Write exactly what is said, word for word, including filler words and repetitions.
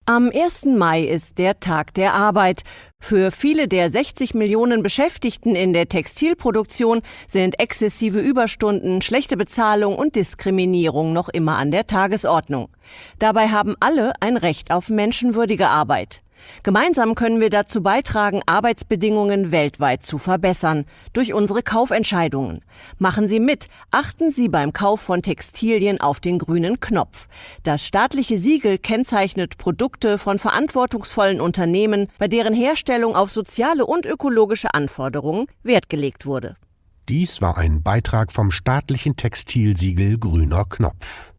Am ersten Mai ist der Tag der Arbeit. Für viele der sechzig Millionen Beschäftigten in der Textilproduktion sind exzessive Überstunden, schlechte Bezahlung und Diskriminierung noch immer an der Tagesordnung. Dabei haben alle ein Recht auf menschenwürdige Arbeit. Gemeinsam können wir dazu beitragen, Arbeitsbedingungen weltweit zu verbessern, durch unsere Kaufentscheidungen. Machen Sie mit, achten Sie beim Kauf von Textilien auf den grünen Knopf. Das staatliche Siegel kennzeichnet Produkte von verantwortungsvollen Unternehmen, bei deren Herstellung auf soziale und ökologische Anforderungen Wert gelegt wurde. Dies war ein Beitrag vom staatlichen Textilsiegel Grüner Knopf.